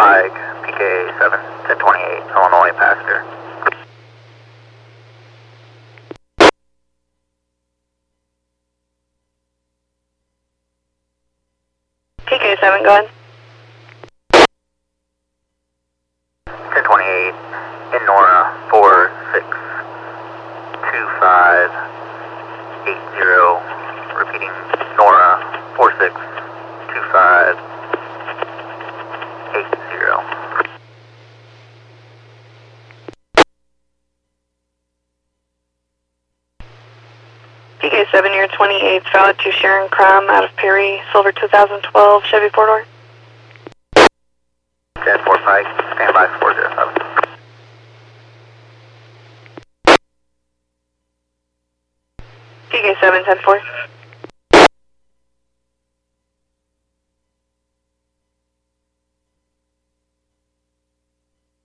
Pike, PK 7, 1028, Illinois, passenger. PK 7, go ahead. 1028, in Nora, 462580, repeating Nora, 462580. PK 7, year 28, valid to Sharon Crum out of Perry, silver 2012 Chevy 4-door. 10-4 Pike, standby 407. PK 7, 10-4.